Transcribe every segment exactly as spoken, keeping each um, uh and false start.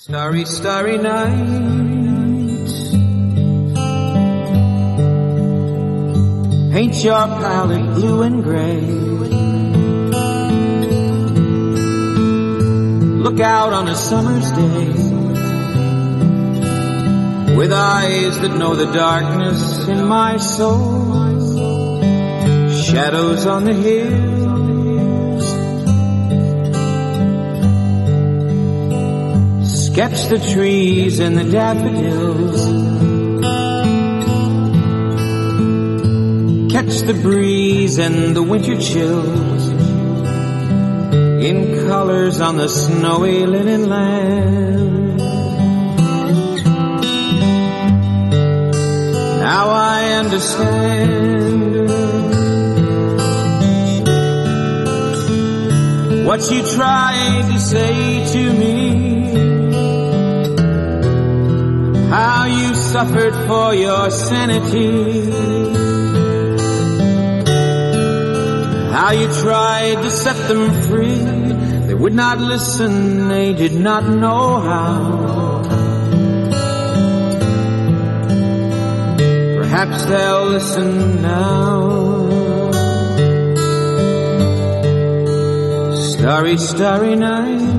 Starry, starry night, paint your palette blue and gray. Look out on a summer's day, with eyes that know the darkness in my soul. Shadows on the hills, sketch the trees and the daffodils, catch the breeze and the winter chills in colors on the snowy linen land. Now I understand what you tried to say to me, how you suffered for your sanity, how you tried to set them free. They would not listen, they did not know how. Perhaps they'll listen now. Starry, starry night,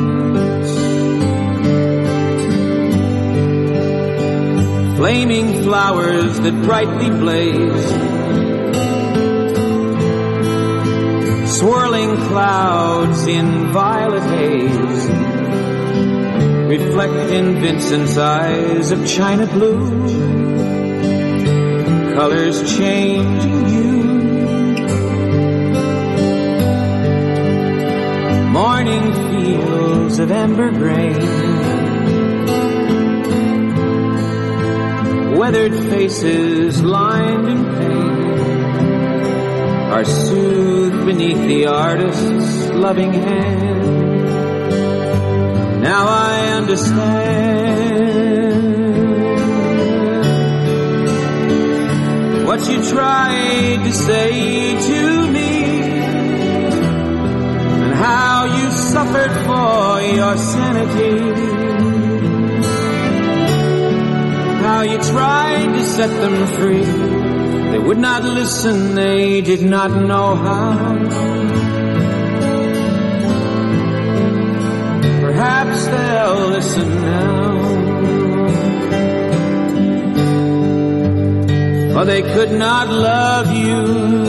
flaming flowers that brightly blaze, swirling clouds in violet haze, reflect in Vincent's eyes of china blue, colors changing you. Morning fields of amber grain, weathered faces lined in pain, are soothed beneath the artist's loving hand. Now I understand what you tried to say to me, and how you suffered for your sanity, how you tried to set them free. They would not listen, they did not know how. Perhaps they'll listen now, for they could not love you.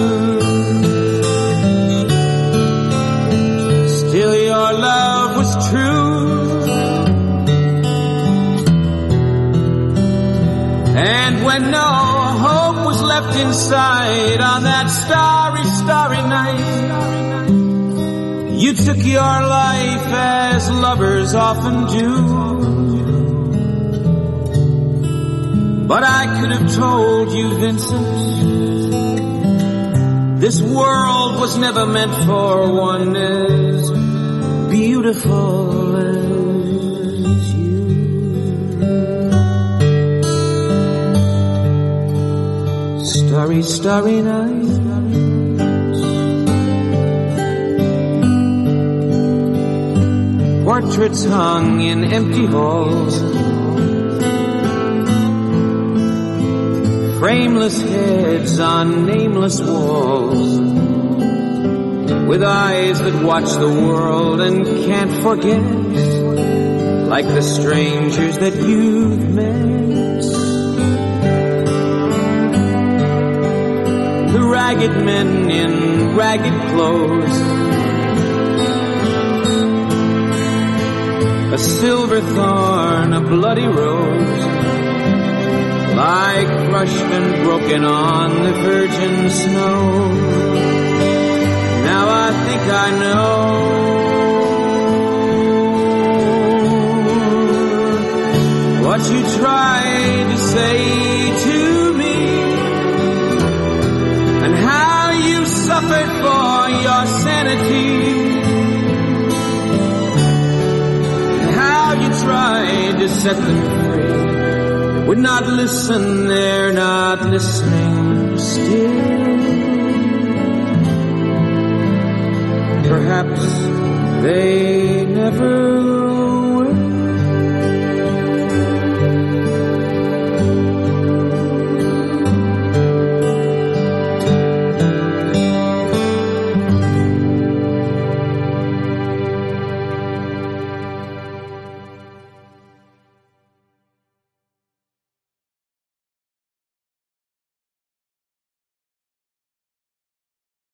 Still your love was true, and when no hope was left inside on that starry, starry night, you took your life as lovers often do. But I could have told you, Vincent, this world was never meant for one as beautiful as you. Starry, starry night, portraits hung in empty halls, frameless heads on nameless walls, with eyes that watch the world and can't forget, like the strangers that you've met. The ragged men in ragged clothes, a silver thorn, a bloody rose, lie crushed and broken on the virgin snow. Now I think I know what you tried to say to me, and how you suffered for your sanity, and how you tried to set them free. They would not listen, they're not listening still. Perhaps they never